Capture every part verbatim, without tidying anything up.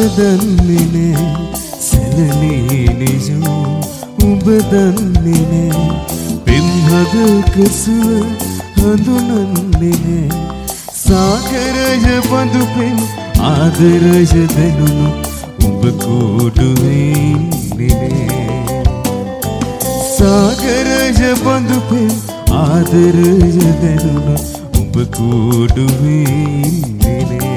දන්නේ නෑ සැලනේ නිජෝ ඔබ දන්නේ නෑ පෙම් හදක සුව හඳුනන්නේ නෑ සාගරය බඳු පෙම් ආදරය දැනුණු ඔබ කූඩුවේ ඉන්නේ නෑ සාගරය බඳු පෙම් ආදරය දැනුණු ඔබ කූඩුවේ ඉන්නේ නෑ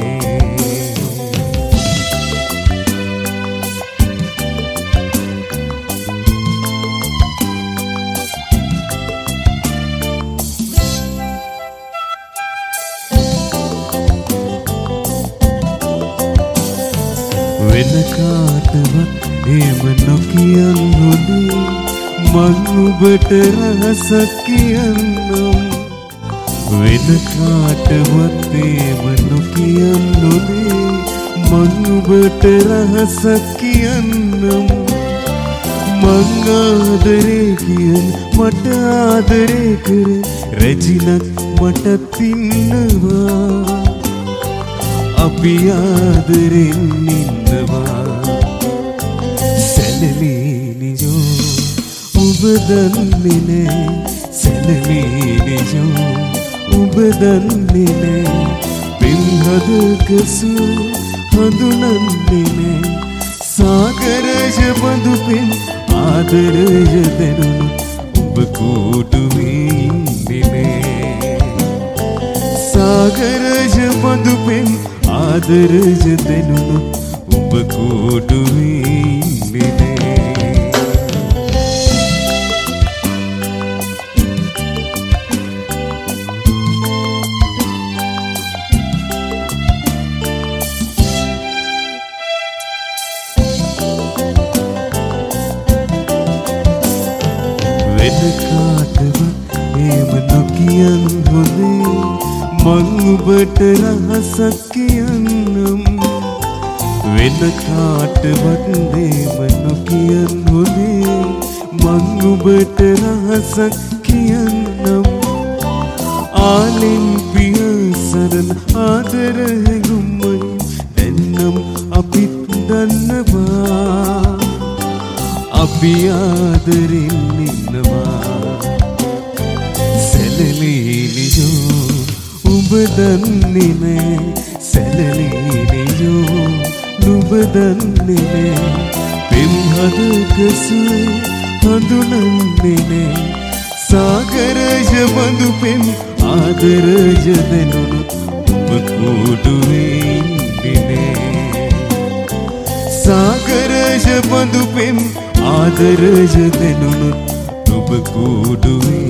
වෙන කාටවත් එහෙම නොකියන් හොඳේ මං ඔබට රහසක් කියන්නම් වෙන කාටවත් එහෙම නොකියන් හොඳේ මං ඔබට රහසක් කියන්නම් මං ආදරේ කියන මට ආදරේ කර රැජිනක් මටත් ඉන්නවා අපි ආදරෙන් ඉන්නවා සැලනේ නිජෝ ඔබ දන්නේ නෑ සැලනේ නිජෝ ඔබ දන්නේ නෑ පෙම් හදක සුව හඳුනන්නේ නෑ සාගරය බඳු පෙම් ආදරය දැනුණු ඔබ කූඩුවේ ඉන්නේ නෑ සාගරය බඳු පෙම් ආදරය දැනුණු ඔබ කූඩුවේ ඉන්නේ නෑ වෙන කාටවත් එහෙම නොකියන් හොඳේ මං ඔබට රහසක් කියන්නම් වෙන කාටවත් එහෙම නොකියන් හොඳේ මං ඔබට රහසක් කියන්නම් ආලෙන් පිය සරණ ආදර හැඟුම්මයි දැන්නම් අපිත් දන්නවා අපි ආදරෙන් ඉන්නවා සැලනේ නිජෝ ඔබ දන්නේ නෑ සැලනේ නිජෝ නුඹ දන්නේ නෑ පෙම් හදක සුව හඳුනන්නේ නෑ සාගරය බඳු පෙම් ආදරය දැනුණු ඔබ කූඩුවේ ඉන්නේ නෑ සාගරය බඳු පෙම් ආදරය දැනුණු ඔබ කූඩුවේ